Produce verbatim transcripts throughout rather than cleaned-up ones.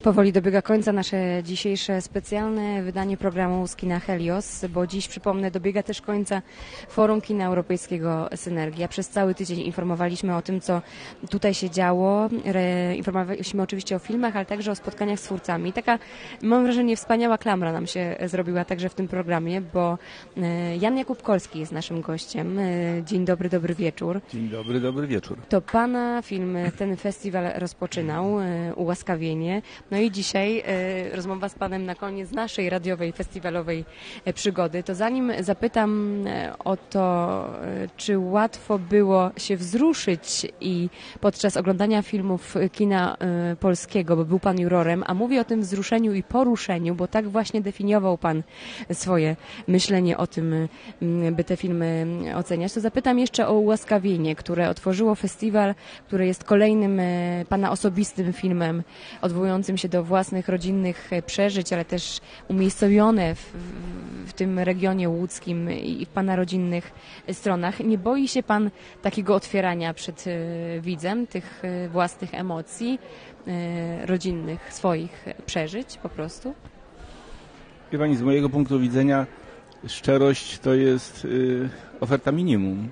Powoli dobiega końca nasze dzisiejsze specjalne wydanie programu z kina Helios, bo dziś, przypomnę, dobiega też końca Forum Kina Europejskiego Synergia. Przez cały tydzień informowaliśmy o tym, co tutaj się działo. Re, informowaliśmy oczywiście o filmach, ale także o spotkaniach z twórcami. Taka, mam wrażenie, wspaniała klamra nam się zrobiła także w tym programie, bo Jan Jakub Kolski jest naszym gościem. Dzień dobry, dobry wieczór. Dzień dobry, dobry wieczór. To pana film ten festiwal rozpoczynał, Ułaskawienie. No i dzisiaj e, rozmowa z panem na koniec naszej radiowej, festiwalowej e, przygody. To zanim zapytam e, o to, e, czy łatwo było się wzruszyć i podczas oglądania filmów kina e, polskiego, bo był pan jurorem, a mówię o tym wzruszeniu i poruszeniu, bo tak właśnie definiował pan swoje myślenie o tym, m, by te filmy oceniać, to zapytam jeszcze o Ułaskawienie, które otworzyło festiwal, który jest kolejnym e, pana osobistym filmem, odwołującym się do własnych rodzinnych przeżyć, ale też umiejscowione w, w tym regionie łódzkim i w pana rodzinnych stronach. Nie boi się pan takiego otwierania przed widzem, tych własnych emocji, rodzinnych, swoich przeżyć po prostu? Wie pani, z mojego punktu widzenia szczerość to jest y, oferta minimum.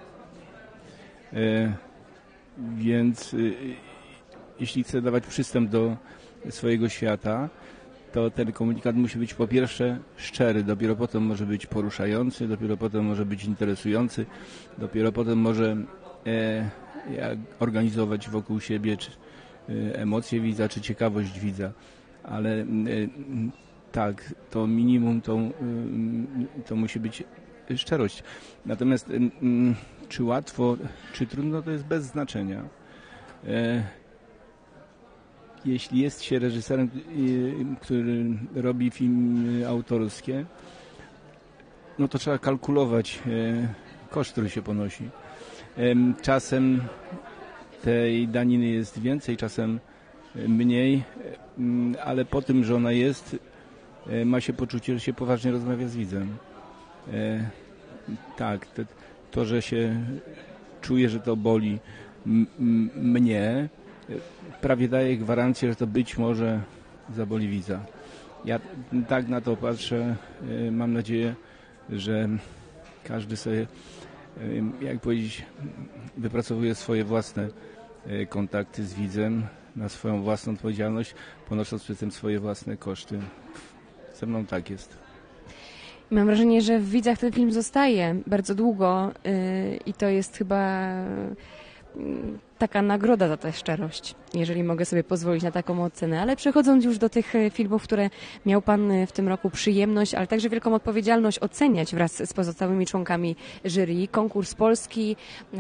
Y, więc y, jeśli chcę dawać przystęp do swojego świata, to ten komunikat musi być po pierwsze szczery, dopiero potem może być poruszający, dopiero potem może być interesujący, dopiero potem może e, jak organizować wokół siebie czy, e, emocje widza, czy ciekawość widza. Ale e, tak, to minimum to, e, to musi być szczerość. Natomiast e, czy łatwo, czy trudno, to jest bez znaczenia. E, Jeśli jest się reżyserem, który robi filmy autorskie, no to trzeba kalkulować koszt, który się ponosi. Czasem tej daniny jest więcej, czasem mniej, ale po tym, że ona jest, ma się poczucie, że się poważnie rozmawia z widzem. Tak, to, to że się czuje, że to boli m- m- mnie, prawie daje gwarancję, że to być może zaboli widza. Ja tak na to patrzę. Mam nadzieję, że każdy sobie, jak powiedzieć, wypracowuje swoje własne kontakty z widzem, na swoją własną odpowiedzialność, ponosząc przy tym swoje własne koszty. Ze mną tak jest. Mam wrażenie, że w widzach ten film zostaje bardzo długo yy, i to jest chyba yy, taka nagroda za tę szczerość, jeżeli mogę sobie pozwolić na taką ocenę. Ale przechodząc już do tych filmów, które miał pan w tym roku przyjemność, ale także wielką odpowiedzialność oceniać wraz z pozostałymi członkami jury. Konkurs polski,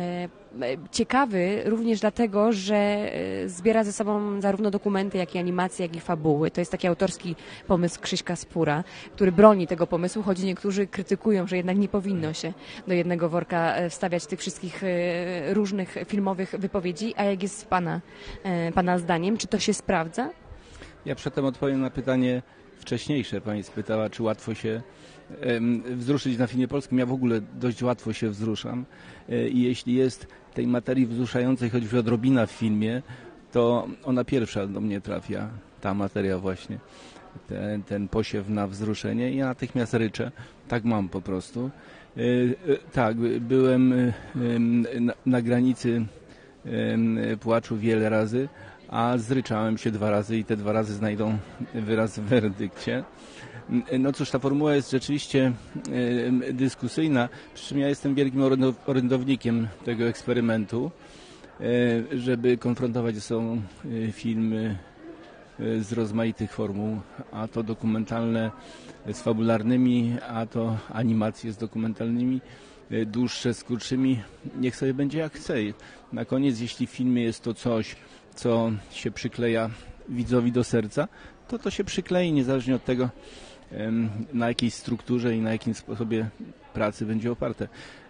ciekawy również dlatego, że zbiera ze sobą zarówno dokumenty, jak i animacje, jak i fabuły. To jest taki autorski pomysł Krzyśka Spura, który broni tego pomysłu, choć niektórzy krytykują, że jednak nie powinno się do jednego worka wstawiać tych wszystkich różnych filmowych wypowiedzi. A jak jest pana, pana zdaniem? Czy to się sprawdza? Ja przedtem odpowiem na pytanie wcześniejsze. Pani spytała, czy łatwo się um, wzruszyć na filmie polskim. Ja w ogóle dość łatwo się wzruszam. E, I jeśli jest tej materii wzruszającej choćby odrobina w filmie, to ona pierwsza do mnie trafia. Ta materia właśnie. Ten, ten posiew na wzruszenie. I ja natychmiast ryczę. Tak mam po prostu. E, e, tak, byłem e, na, na granicy płaczu wiele razy, a zryczałem się dwa razy i te dwa razy znajdą wyraz w werdykcie. No cóż, ta formuła jest rzeczywiście dyskusyjna, przy czym ja jestem wielkim orędownikiem tego eksperymentu, żeby konfrontować ze sobą filmy z rozmaitych formuł, a to dokumentalne z fabularnymi, a to animacje z dokumentalnymi, dłuższe z krótszymi, niech sobie będzie jak chce. Na koniec, jeśli w filmie jest to coś, co się przykleja widzowi do serca, to to się przyklei, niezależnie od tego, na jakiej strukturze i na jakim sposobie pracy będzie oparte.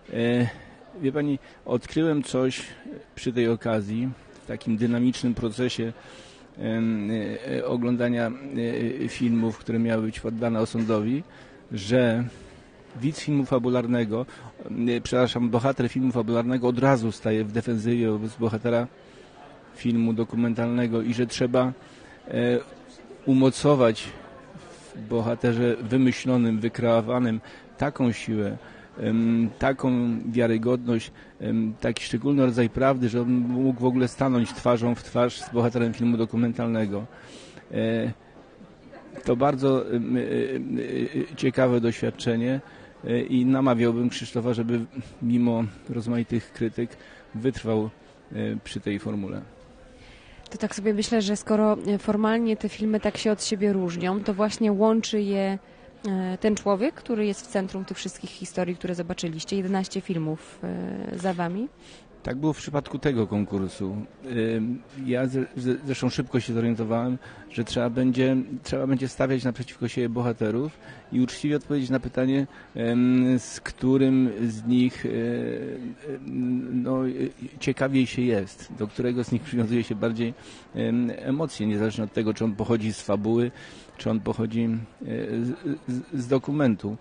Wie pani, odkryłem coś przy tej okazji, w takim dynamicznym procesie oglądania filmów, które miały być poddane osądowi, że widz filmu fabularnego, przepraszam, bohater filmu fabularnego od razu staje w defensywie wobec bohatera filmu dokumentalnego i że trzeba umocować w bohaterze wymyślonym, wykreowanym taką siłę, taką wiarygodność, taki szczególny rodzaj prawdy, że on mógł w ogóle stanąć twarzą w twarz z bohaterem filmu dokumentalnego. To bardzo ciekawe doświadczenie i namawiałbym Krzysztofa, żeby mimo rozmaitych krytyk wytrwał przy tej formule. To tak sobie myślę, że skoro formalnie te filmy tak się od siebie różnią, to właśnie łączy je ten człowiek, który jest w centrum tych wszystkich historii, które zobaczyliście. jedenaście filmów za wami. Tak było w przypadku tego konkursu. Ja zresztą szybko się zorientowałem, że trzeba będzie, trzeba będzie stawiać naprzeciwko siebie bohaterów i uczciwie odpowiedzieć na pytanie, z którym z nich no, ciekawiej się jest, do którego z nich przywiązuje się bardziej emocje, niezależnie od tego, czy on pochodzi z fabuły, czy on pochodzi z, z dokumentu.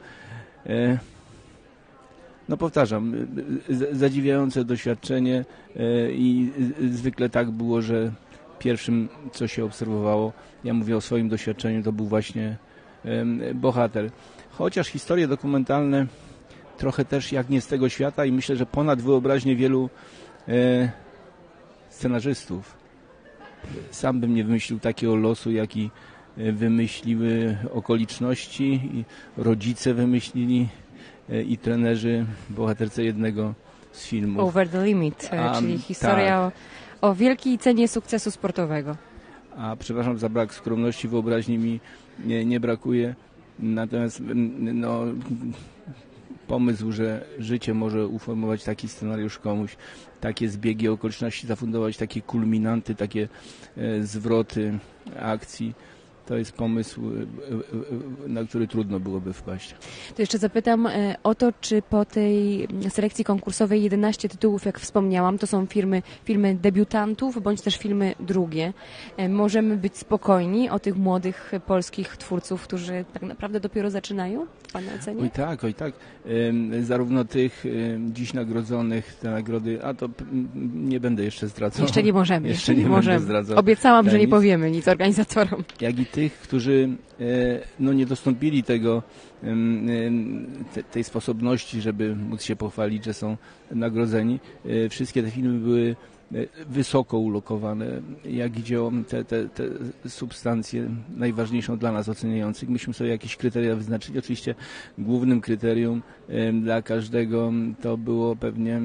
No powtarzam, zadziwiające doświadczenie i zwykle tak było, że pierwszym, co się obserwowało, ja mówię o swoim doświadczeniu, to był właśnie bohater. Chociaż historie dokumentalne trochę też jak nie z tego świata i myślę, że ponad wyobraźnię wielu scenarzystów. Sam bym nie wymyślił takiego losu, jaki wymyśliły okoliczności i rodzice wymyślili i trenerzy bohaterce jednego z filmów. Over the Limit, A, czyli historia tak. o, o wielkiej cenie sukcesu sportowego. A przepraszam za brak skromności, wyobraźni mi nie, nie brakuje. Natomiast no, pomysł, że życie może uformować taki scenariusz komuś, takie zbiegi okoliczności, zafundować takie kulminanty, takie e, zwroty akcji, to jest pomysł, na który trudno byłoby wpaść. To jeszcze zapytam o to, czy po tej selekcji konkursowej jedenaście tytułów, jak wspomniałam, to są filmy, filmy debiutantów, bądź też filmy drugie. Możemy być spokojni o tych młodych polskich twórców, którzy tak naprawdę dopiero zaczynają, w Pana ocenie? Oj tak, oj tak. Zarówno tych dziś nagrodzonych, te nagrody, a to nie będę jeszcze zdradzał. Jeszcze nie możemy. Jeszcze nie, nie możemy. będę zdradzał. Obiecałam, że nie powiemy nic organizatorom. Jak i tych, którzy no, nie dostąpili tego, te, tej sposobności, żeby móc się pochwalić, że są nagrodzeni. Wszystkie te filmy były wysoko ulokowane, jak idzie o te, te, te substancje najważniejszą dla nas oceniających. Myśmy sobie jakieś kryteria wyznaczyli. Oczywiście głównym kryterium dla każdego to było pewnie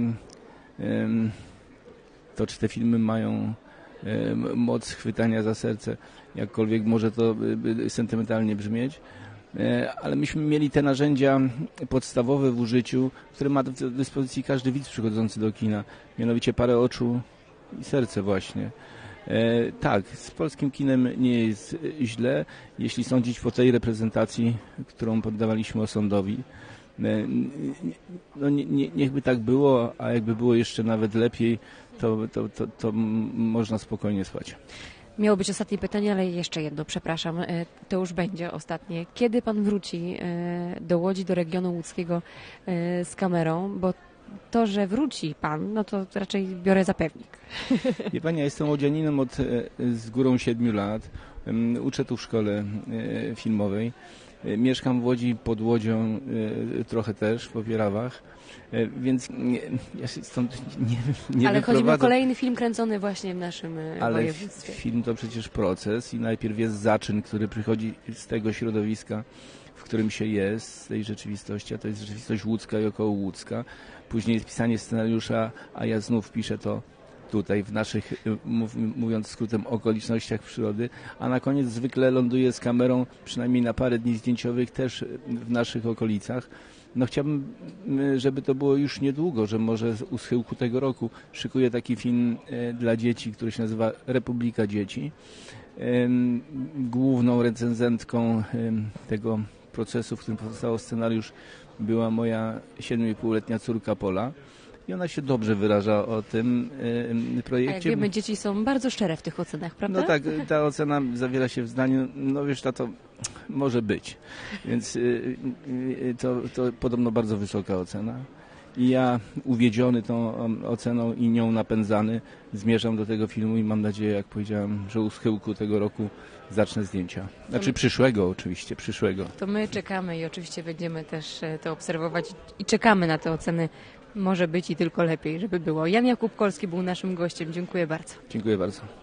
to, czy te filmy mają moc chwytania za serce, jakkolwiek może to sentymentalnie brzmieć, ale myśmy mieli te narzędzia podstawowe w użyciu, które ma do dyspozycji każdy widz przychodzący do kina, mianowicie parę oczu i serce właśnie. E, tak, z polskim kinem nie jest źle, jeśli sądzić po tej reprezentacji, którą poddawaliśmy osądowi. E, no, nie, nie, niechby tak było, a jakby było jeszcze nawet lepiej, to, to, to, to można spokojnie spać. Miało być ostatnie pytanie, ale jeszcze jedno, przepraszam, to już będzie ostatnie. Kiedy Pan wróci do Łodzi, do regionu łódzkiego z kamerą? Bo to, że wróci Pan, no to raczej biorę za pewnik. Wie Pani, ja jestem łodzianinem od z górą siedmiu lat. Uczę tu w szkole filmowej. Mieszkam w Łodzi, pod Łodzią trochę też, w Popierawach. Więc nie, ja się stąd nie, nie Ale chodzi mi o wyprowadzę. kolejny film kręcony właśnie w naszym Ale województwie. Film to przecież proces i najpierw jest zaczyn, który przychodzi z tego środowiska, w którym się jest, z tej rzeczywistości, a to jest rzeczywistość łódzka i około łódzka. Później jest pisanie scenariusza, a ja znów piszę to tutaj w naszych, mówiąc skrótem, okolicznościach przyrody, a na koniec zwykle ląduję z kamerą, przynajmniej na parę dni zdjęciowych, też w naszych okolicach. No chciałbym, żeby to było już niedługo, że może u schyłku tego roku szykuję taki film dla dzieci, który się nazywa Republika Dzieci. Główną recenzentką tego procesu, w którym powstał scenariusz, była moja siedmiopółletnia córka Pola. I ona się dobrze wyraża o tym y, projekcie. A jak wiemy, dzieci są bardzo szczere w tych ocenach, prawda? No tak, ta ocena zawiera się w zdaniu, no wiesz, to może być. Więc y, y, to, to podobno bardzo wysoka ocena. I ja uwiedziony tą oceną i nią napędzany zmierzam do tego filmu i mam nadzieję, jak powiedziałem, że u schyłku tego roku zacznę zdjęcia. Znaczy przyszłego oczywiście, przyszłego. To my czekamy i oczywiście będziemy też to obserwować i czekamy na te oceny. Może być i tylko lepiej, żeby było. Jan Jakub Kolski był naszym gościem. Dziękuję bardzo. Dziękuję bardzo.